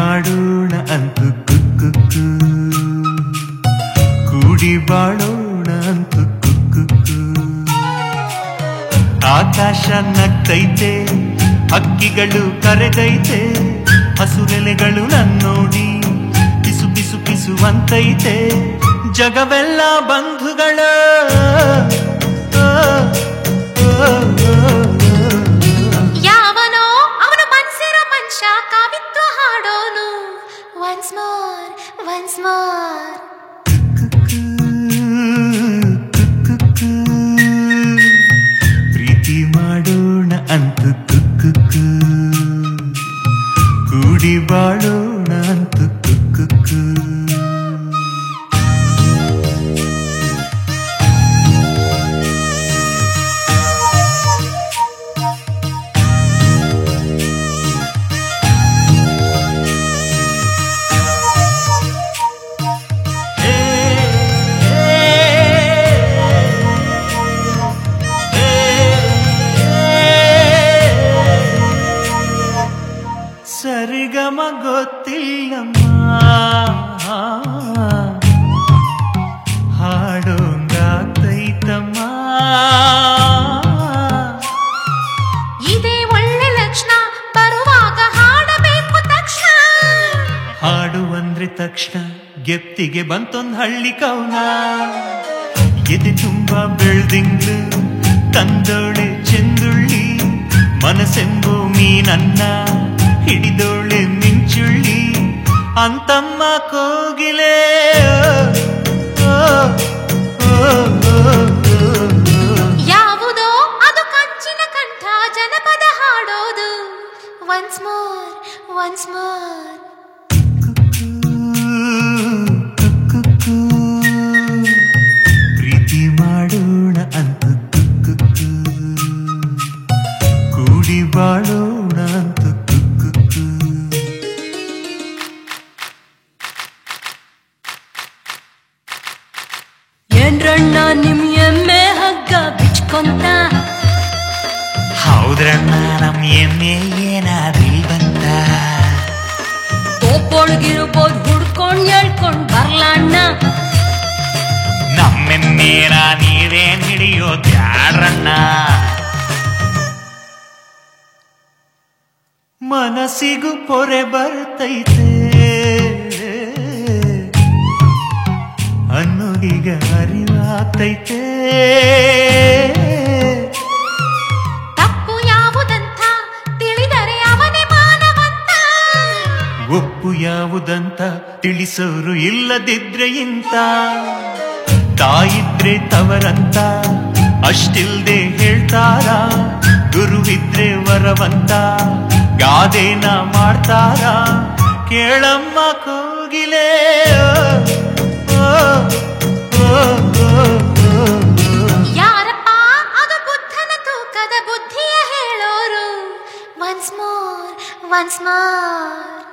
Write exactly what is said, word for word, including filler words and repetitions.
ಮಾಡೋಣ ಅಂತೂ ಕುಕ್ಕು ಕೂಡಿ ಬಾಳೋಣ ಅಂತೂ ಕುಕ್ಕು ಆಕಾಶ ನಗ್ತೈತೆ ಹಕ್ಕಿಗಳು ಕರೆದೈತೆ ಹಸುರೆಲೆಗಳು ನನ್ನೋಡಿ ಪಿಸು ಪಿಸು ಪಿಸುವಂತೈತೆ ಜಗವೆಲ್ಲ ಬಂಧುಗಳ ಯಾವನೋ ಅವನು ಮನ್ಸಿರೋ ಮನುಷ್ಯ ಕಾವಿತ್ತು ಹಾಡೋನು ಒನ್ಸ್ ಮೋರ್ ಒನ್ಸ್ ಮೋರ್ ಪ್ರೀತಿ ಮಾಡೋಣ ಅಂತೂ ಕುಕ್ಕು ಕೂಡಿ ಬಾಳೋಣ ಅಂತೂ ಕುಕ್ಕು ಸರಿಗಮ ಗೊತ್ತಿಲ್ಲಮ್ಮ ಹಾಡೋಂಗಾಗ್ತೈತಮ್ಮ ಇದೇ ಒಳ್ಳೆ ಲಕ್ಷಣ ಬರುವಾಗ ಹಾಡಬೇಕು ತಕ್ಷಣ ಹಾಡುವಂದ್ರೆ ತಕ್ಷಣ ಗೆಪ್ತಿಗೆ ಬಂತೊಂದು ಹಳ್ಳಿ ಕೌನ ಎದೆ ತುಂಬ ಬೆಳ್ದಿಂಗ್ಳು ತಂದೋಳೆ ಚೆಂದುಳ್ಳಿ ಮನಸ್ಸೆಂಬೋ ಮೀನನ್ನ ಹಿಡಿದೋಳೆ ಮಿಂಚುಳ್ಳಿ ಅಂತಮ್ಮ ಕೋಗಿಲೆ ಯಾವುದೋ ಅದು ಕಂಚಿನ ಕಂಠ ಜನಪದ ಹಾಡೋದು ಒನ್ಸ್ ಮೋರ್ ಒನ್ಸ್ ಮೋರ್ ಪ್ರೀತಿ ಮಾಡೋಣ ಅಂತ ಕುಕ್ಕು ಕೂಡಿ ಬಾಳೋಣ ಅಂತ ಕುಕ್ಕು ಏನ್ರಣ್ಣ ನಿಮ್ ಎಮ್ಮೆ ಹಗ್ಗ ಬಿಚ್ಕೊಂತ ಹೌದ್ರಣ್ಣ ನಮ್ ಎಮ್ಮೆ ಏನಾದ್ರಿ ಬಂತ ತೋಪೊಳಗಿರ್ಬೋದು ಹುಡ್ಕೊಂಡ್ ಹೇಳ್ಕೊಂಡ್ ಬರ್ಲಣ್ಣ ನಮ್ಮೆನ್ನೇನ ನೀವೇನ್ ಹಿಡಿಯೋ ಬ್ಯಾಡ್ರಣ್ಣ ಮನಸ್ಸಿಗೂ ಪೊರೆ ಬರ್ತೈತೆ ಅನ್ನೋಗೀಗ ಅರಿವಾಗ್ತೈತೆ ತಪ್ಪು ಯಾವುದಂತ ತಿಳಿದರೆ ಅವನೇ ಮಾನವಂತ ಒಪ್ಪು ಯಾವುದಂತ ತಿಳಿಸೋರು ಇಲ್ಲದಿದ್ರೆ ಇಂತ ತಾಯಿದ್ರೆ ತವರಂತ ಅಷ್ಟಿಲ್ದೆ ಹೇಳ್ತಾರ ಗುರುವಿದ್ರೆ ವರವಂತ ಗಾದೆನ ಮಾಡ್ತಾರ ಕೇಳಮ್ಮ ಕೋಗಿಲೆ ಯಾರಪ್ಪ ಅದು ಬುದ್ಧನ ತೂಕದ ಬುದ್ಧಿಯ ಹೇಳೋರು ಒನ್ಸ್ ಮೋರ್ ಒನ್ಸ್ ಮೋರ್